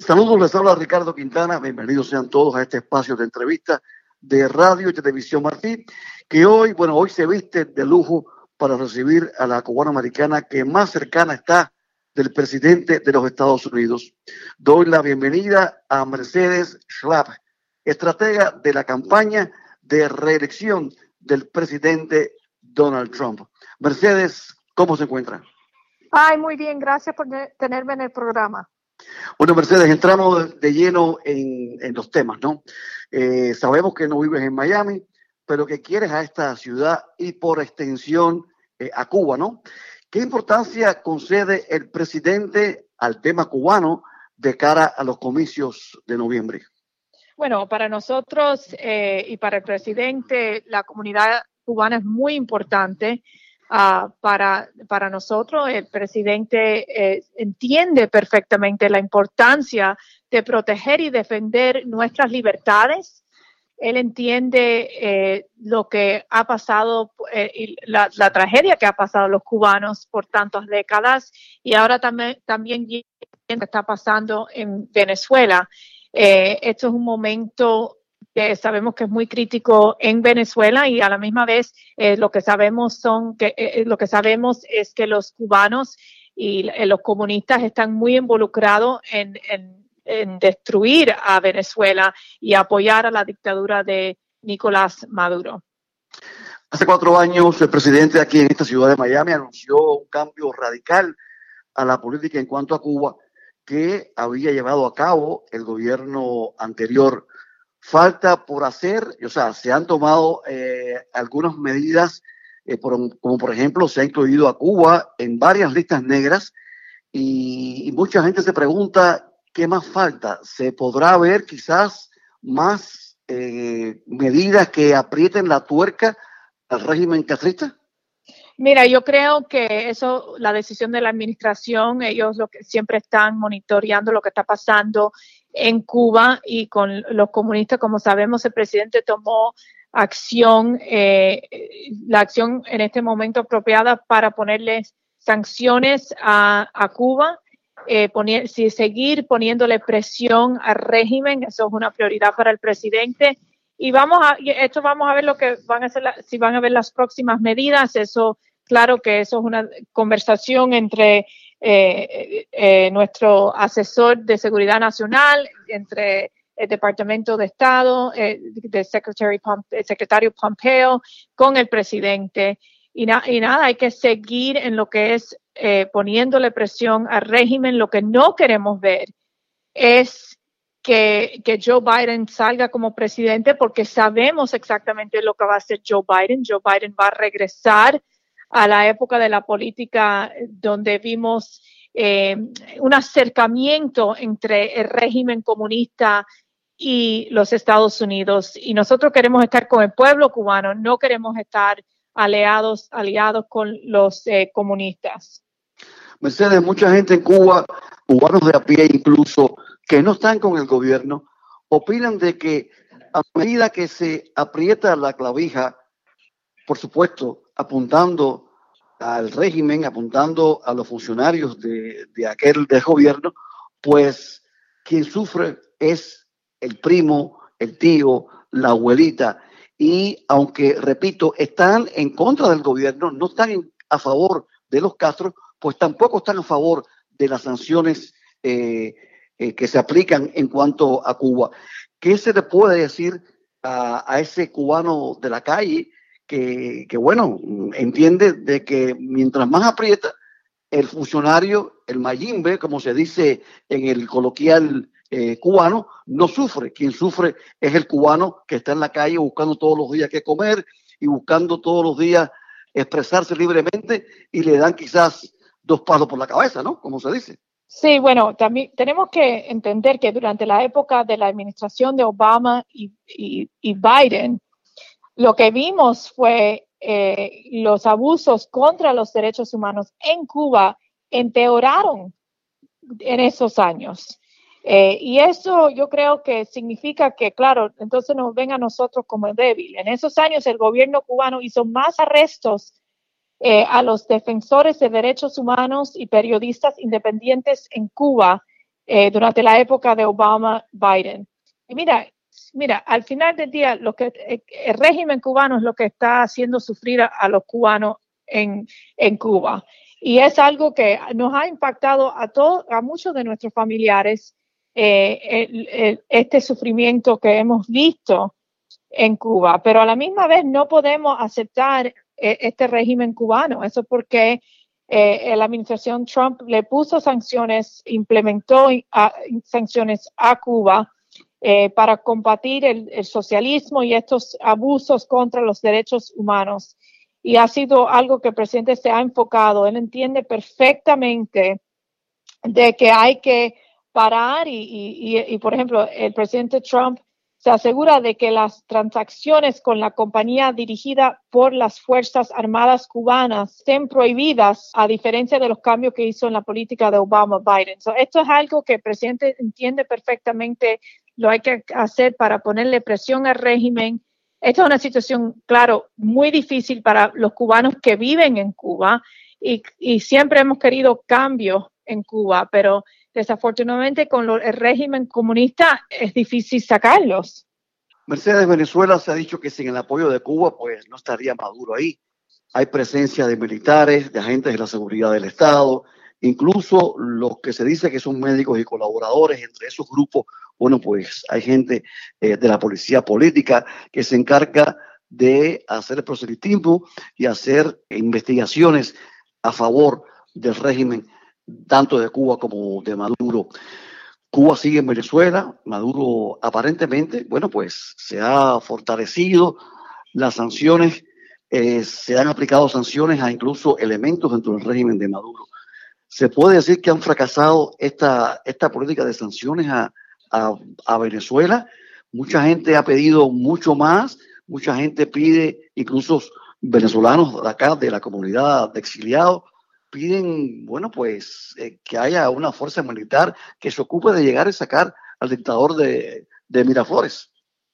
Saludos, les habla Ricardo Quintana. Bienvenidos sean todos a este espacio de entrevista de Radio y Televisión Martí, que hoy se viste de lujo para recibir a la cubanoamericana que más cercana está del presidente de los Estados Unidos. Doy la bienvenida a Mercedes Schlapp, estratega de la campaña de reelección del presidente Donald Trump. Mercedes, ¿cómo se encuentra? Ay, muy bien, gracias por tenerme en el programa. Bueno, Mercedes, entramos de lleno en los temas, ¿no? Sabemos que no vives en Miami, pero que quieres a esta ciudad y por extensión a Cuba, ¿no? ¿Qué importancia concede el presidente al tema cubano de cara a los comicios de noviembre? Bueno, para nosotros y para el presidente, la comunidad cubana es muy importante. Para nosotros, el presidente entiende perfectamente la importancia de proteger y defender nuestras libertades. Él entiende lo que ha pasado, y la tragedia que ha pasado a los cubanos por tantas décadas, y ahora también está pasando en Venezuela. Esto es un momento que sabemos que es muy crítico en Venezuela, y a la misma vez lo que sabemos es que los cubanos y los comunistas están muy involucrados en destruir a Venezuela y apoyar a la dictadura de Nicolás Maduro. Hace 4 años el presidente aquí en esta ciudad de Miami anunció un cambio radical a la política en cuanto a Cuba que había llevado a cabo el gobierno anterior. Falta por hacer, o sea, se han tomado algunas medidas, como por ejemplo se ha incluido a Cuba en varias listas negras, y mucha gente se pregunta qué más falta. ¿Se podrá ver quizás más medidas que aprieten la tuerca al régimen castrista? Mira, yo creo que eso, la decisión de la administración, ellos siempre están monitoreando lo que está pasando en Cuba, y con los comunistas, como sabemos, el presidente tomó acción, la acción en este momento apropiada para ponerles sanciones a Cuba, seguir poniéndole presión al régimen. Eso es una prioridad para el presidente. Y vamos a ver lo que van a hacer, si van a ver las próximas medidas. Eso, claro que eso es una conversación entre nuestro asesor de seguridad nacional, entre el Departamento de Estado, el secretario Pompeo, con el presidente. Y nada, hay que seguir en lo que es poniéndole presión al régimen. Lo que no queremos ver es que Joe Biden salga como presidente, porque sabemos exactamente lo que va a hacer Joe Biden. Joe Biden va a regresar a la época de la política donde vimos un acercamiento entre el régimen comunista y los Estados Unidos. Y nosotros queremos estar con el pueblo cubano, no queremos estar aliados con los comunistas. Mercedes, mucha gente en Cuba, cubanos de a pie incluso, que no están con el gobierno, opinan de que a medida que se aprieta la clavija, por supuesto, apuntando al régimen, apuntando a los funcionarios de aquel gobierno, pues quien sufre es el primo, el tío, la abuelita. Y aunque, repito, están en contra del gobierno, no están a favor de los Castro, pues tampoco están a favor de las sanciones que se aplican en cuanto a Cuba. ¿Qué se le puede decir a ese cubano de la calle que entiende de que mientras más aprieta el funcionario, el mayimbe, como se dice en el coloquial cubano, no sufre? Quien sufre es el cubano que está en la calle buscando todos los días qué comer y buscando todos los días expresarse libremente, y le dan quizás 2 palos por la cabeza, ¿no? Como se dice. Sí, bueno, también tenemos que entender que durante la época de la administración de Obama y Biden, lo que vimos fue los abusos contra los derechos humanos en Cuba empeoraron en esos años. Y eso yo creo que significa que, claro, entonces nos ven a nosotros como débil. En esos años el gobierno cubano hizo más arrestos a los defensores de derechos humanos y periodistas independientes en Cuba durante la época de Obama-Biden. Y mira, al final del día, el régimen cubano es lo que está haciendo sufrir a los cubanos en Cuba. Y es algo que nos ha impactado a muchos de nuestros familiares, este sufrimiento que hemos visto en Cuba. Pero a la misma vez no podemos aceptar este régimen cubano. Eso porque la administración Trump le puso sanciones, implementó sanciones a Cuba para combatir el socialismo y estos abusos contra los derechos humanos. Y ha sido algo que el presidente se ha enfocado. Él entiende perfectamente de que hay que parar y por ejemplo, el presidente Trump se asegura de que las transacciones con la compañía dirigida por las Fuerzas Armadas cubanas estén prohibidas, a diferencia de los cambios que hizo en la política de Obama-Biden. Esto es algo que el presidente entiende perfectamente, lo hay que hacer para ponerle presión al régimen. Esta es una situación, claro, muy difícil para los cubanos que viven en Cuba y siempre hemos querido cambios en Cuba, pero desafortunadamente con el régimen comunista es difícil sacarlos. Mercedes, Venezuela se ha dicho que sin el apoyo de Cuba pues no estaría Maduro ahí. Hay presencia de militares, de agentes de la seguridad del Estado, incluso los que se dice que son médicos y colaboradores entre esos grupos. Bueno, pues hay gente de la policía política que se encarga de hacer el proselitismo y hacer investigaciones a favor del régimen tanto de Cuba como de Maduro. Cuba sigue en Venezuela, Maduro aparentemente, bueno, pues se ha fortalecido las sanciones, se han aplicado sanciones a incluso elementos dentro del régimen de Maduro. ¿Se puede decir que han fracasado esta política de sanciones a Venezuela? Mucha gente ha pedido mucho más, mucha gente pide, incluso venezolanos de acá, de la comunidad de exiliados, piden, bueno, pues que haya una fuerza militar que se ocupe de llegar y sacar al dictador de Miraflores.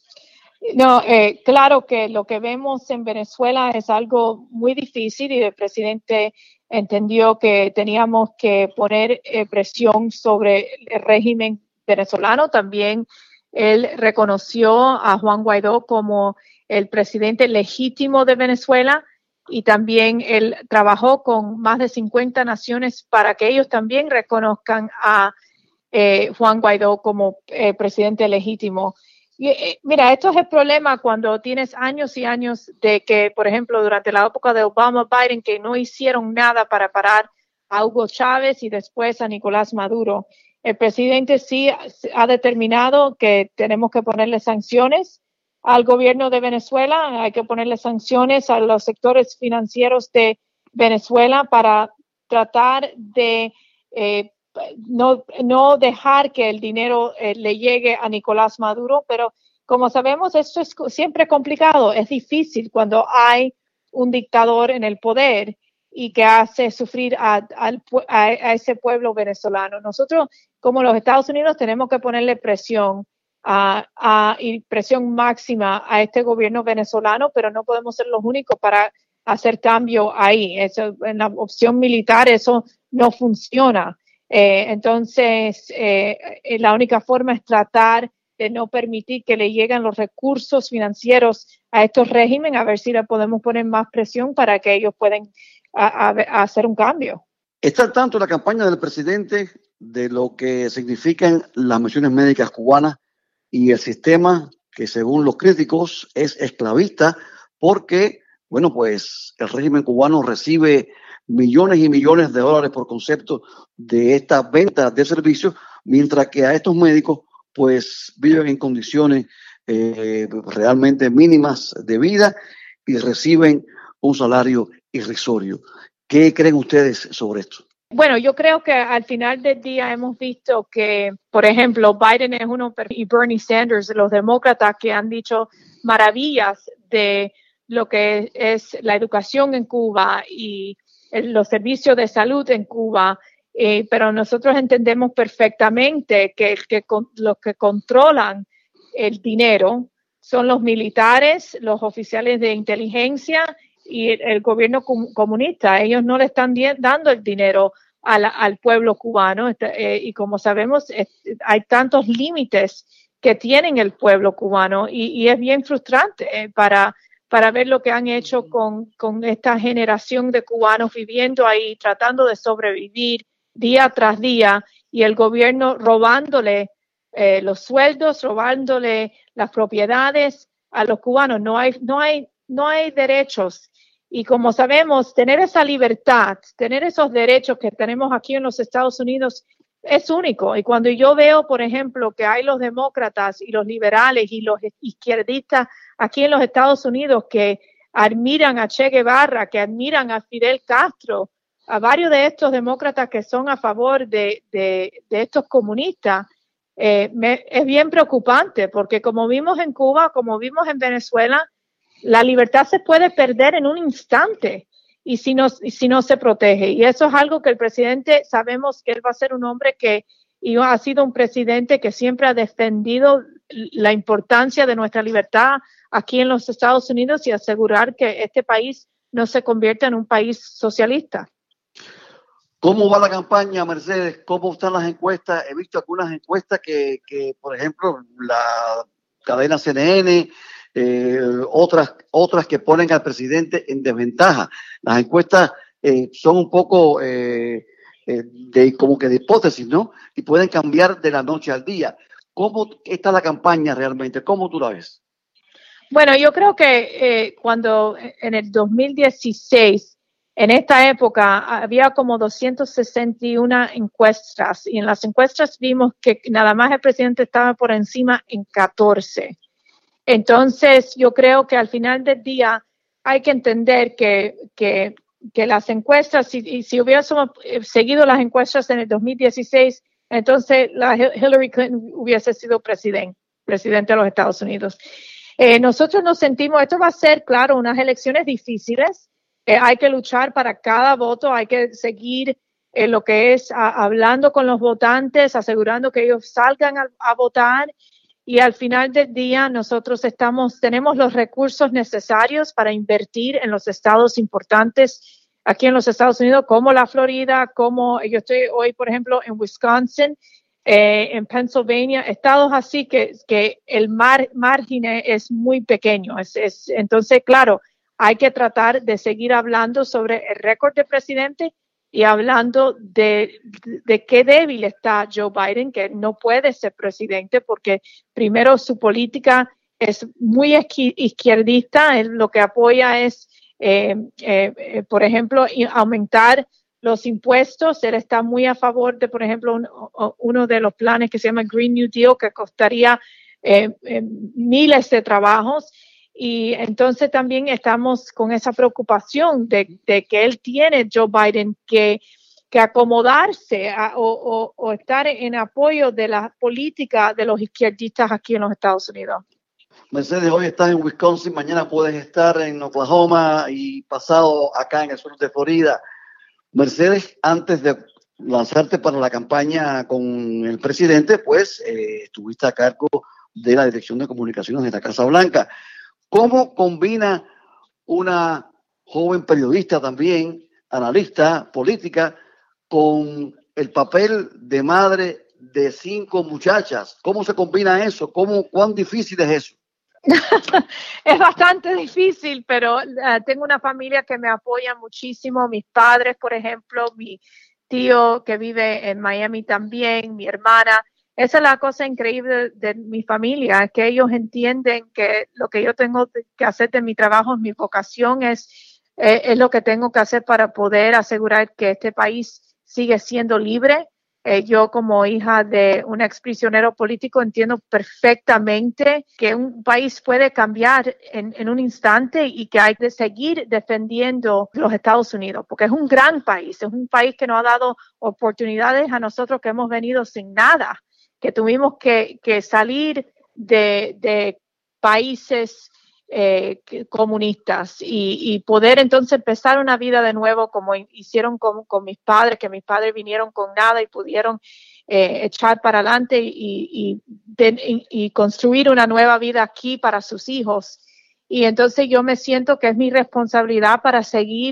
No, claro que lo que vemos en Venezuela es algo muy difícil y el presidente entendió que teníamos que poner presión sobre el régimen venezolano. También él reconoció a Juan Guaidó como el presidente legítimo de Venezuela. Y también él trabajó con más de 50 naciones para que ellos también reconozcan a Juan Guaidó como presidente legítimo. Y, mira, esto es el problema cuando tienes años y años de que, por ejemplo, durante la época de Obama-Biden, que no hicieron nada para parar a Hugo Chávez y después a Nicolás Maduro. El presidente sí ha determinado que tenemos que ponerle sanciones al gobierno de Venezuela, hay que ponerle sanciones a los sectores financieros de Venezuela para tratar de no dejar que el dinero le llegue a Nicolás Maduro, pero como sabemos, esto es siempre complicado, es difícil cuando hay un dictador en el poder y que hace sufrir a ese pueblo venezolano. Nosotros, como los Estados Unidos, tenemos que ponerle presión y presión máxima a este gobierno venezolano, pero no podemos ser los únicos para hacer cambio ahí. Eso, en la opción militar eso no funciona. Entonces, la única forma es tratar de no permitir que le lleguen los recursos financieros a estos regímenes, a ver si le podemos poner más presión para que ellos puedan hacer un cambio. Está al tanto la campaña del presidente de lo que significan las misiones médicas cubanas y el sistema que según los críticos es esclavista porque, bueno, pues el régimen cubano recibe millones y millones de dólares por concepto de estas ventas de servicios, mientras que a estos médicos pues viven en condiciones realmente mínimas de vida y reciben un salario irrisorio. ¿Qué creen ustedes sobre esto? Bueno, yo creo que al final del día hemos visto que, por ejemplo, Biden es uno y Bernie Sanders, los demócratas que han dicho maravillas de lo que es la educación en Cuba y los servicios de salud en Cuba, pero nosotros entendemos perfectamente que los que controlan el dinero son los militares, los oficiales de inteligencia y el gobierno comunista. Ellos no le están dando el dinero al pueblo cubano. Y como sabemos, hay tantos límites que tienen el pueblo cubano y es bien frustrante para ver lo que han hecho con esta generación de cubanos viviendo ahí, tratando de sobrevivir día tras día, y el gobierno robándole los sueldos, robándole las propiedades a los cubanos. No hay derechos. Y como sabemos, tener esa libertad, tener esos derechos que tenemos aquí en los Estados Unidos es único. Y cuando yo veo, por ejemplo, que hay los demócratas y los liberales y los izquierdistas aquí en los Estados Unidos que admiran a Che Guevara, que admiran a Fidel Castro, a varios de estos demócratas que son a favor de estos comunistas, es bien preocupante, porque como vimos en Cuba, como vimos en Venezuela, la libertad se puede perder en un instante y si no se protege. Y eso es algo que el presidente, sabemos que él va a ser un hombre que ha sido un presidente que siempre ha defendido la importancia de nuestra libertad aquí en los Estados Unidos y asegurar que este país no se convierta en un país socialista. ¿Cómo va la campaña, Mercedes? ¿Cómo están las encuestas? He visto algunas encuestas que por ejemplo, la cadena CNN, otras que ponen al presidente en desventaja. Las encuestas son un poco como que de hipótesis, ¿no? Y pueden cambiar de la noche al día. ¿Cómo está la campaña realmente? ¿Cómo tú la ves? Bueno, yo creo que cuando en el 2016, en esta época, había como 261 encuestas y en las encuestas vimos que nada más el presidente estaba por encima en 14. Entonces, yo creo que al final del día hay que entender que las encuestas, si hubiésemos seguido las encuestas en el 2016, entonces Hillary Clinton hubiese sido presidente de los Estados Unidos. Nosotros nos sentimos, esto va a ser, claro, unas elecciones difíciles. Hay que luchar para cada voto, hay que seguir lo que es hablando con los votantes, asegurando que ellos salgan a votar. Y al final del día nosotros tenemos los recursos necesarios para invertir en los estados importantes aquí en los Estados Unidos, como la Florida, como yo estoy hoy, por ejemplo, en Wisconsin, en Pennsylvania, estados así que el margen es muy pequeño. Entonces, claro, hay que tratar de seguir hablando sobre el récord del presidente y hablando de qué débil está Joe Biden, que no puede ser presidente porque primero su política es muy izquierdista. Él lo que apoya es, por ejemplo, aumentar los impuestos. Él está muy a favor de, por ejemplo, uno de los planes que se llama Green New Deal, que costaría miles de trabajos. Y entonces también estamos con esa preocupación de que él tiene, Joe Biden, que acomodarse o estar en apoyo de la política de los izquierdistas aquí en los Estados Unidos. Mercedes, hoy estás en Wisconsin, mañana puedes estar en Oklahoma y pasado acá en el sur de Florida. Mercedes, antes de lanzarte para la campaña con el presidente, pues estuviste a cargo de la Dirección de Comunicaciones de la Casa Blanca. ¿Cómo combina una joven periodista también, analista política, con el papel de madre de 5 muchachas? ¿Cómo se combina eso? ¿Cuán difícil es eso? Es bastante difícil, pero tengo una familia que me apoya muchísimo. Mis padres, por ejemplo, mi tío que vive en Miami también, mi hermana. Esa es la cosa increíble de mi familia, que ellos entienden que lo que yo tengo que hacer de mi trabajo, mi vocación es lo que tengo que hacer para poder asegurar que este país sigue siendo libre. Yo como hija de un exprisionero político entiendo perfectamente que un país puede cambiar en un instante y que hay que seguir defendiendo los Estados Unidos, porque es un gran país, es un país que nos ha dado oportunidades a nosotros que hemos venido sin nada, que tuvimos que salir de países comunistas y poder entonces empezar una vida de nuevo como hicieron con mis padres, que mis padres vinieron con nada y pudieron echar para adelante y construir una nueva vida aquí para sus hijos. Y entonces yo me siento que es mi responsabilidad para seguir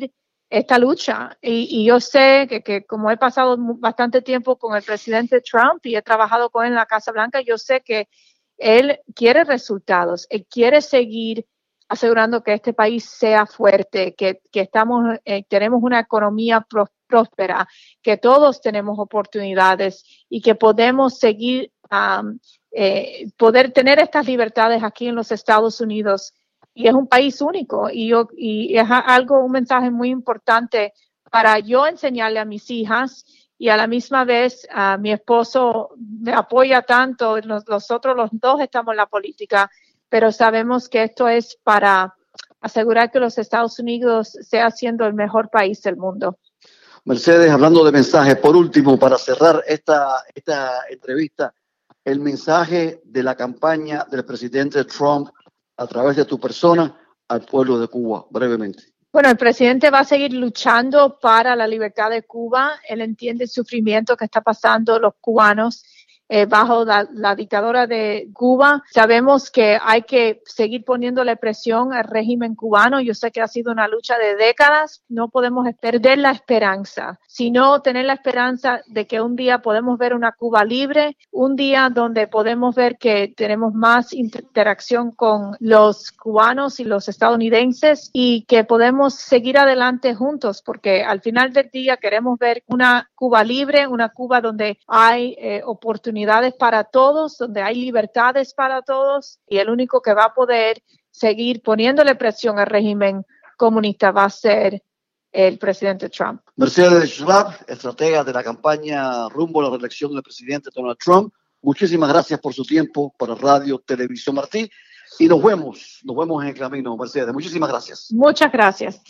esta lucha. Y yo sé que como he pasado bastante tiempo con el presidente Trump y he trabajado con él en la Casa Blanca, yo sé que él quiere resultados, él quiere seguir asegurando que este país sea fuerte, que tenemos una economía próspera, que todos tenemos oportunidades y que podemos seguir, poder tener estas libertades aquí en los Estados Unidos. Y es un país único y es un mensaje muy importante para yo enseñarle a mis hijas, y a la misma vez mi esposo me apoya tanto, nosotros los dos estamos en la política, pero sabemos que esto es para asegurar que los Estados Unidos sea siendo el mejor país del mundo. Mercedes, hablando de mensajes, por último, para cerrar esta entrevista, el mensaje de la campaña del presidente Trump a través de tu persona al pueblo de Cuba, brevemente. Bueno, el presidente va a seguir luchando para la libertad de Cuba. Él entiende el sufrimiento que está pasando los cubanos bajo la dictadura de Cuba. Sabemos que hay que seguir poniéndole presión al régimen cubano. Yo sé que ha sido una lucha de décadas. No podemos perder la esperanza, sino tener la esperanza de que un día podemos ver una Cuba libre, un día donde podemos ver que tenemos más interacción con los cubanos y los estadounidenses y que podemos seguir adelante juntos, porque al final del día queremos ver una Cuba libre, una Cuba donde hay oportunidades para todos, donde hay libertades para todos, y el único que va a poder seguir poniéndole presión al régimen comunista va a ser el presidente Trump. Mercedes Schlapp, estratega de la campaña rumbo a la reelección del presidente Donald Trump, muchísimas gracias por su tiempo para Radio Televisión Martí y nos vemos en el camino, Mercedes. Muchísimas gracias. Muchas gracias.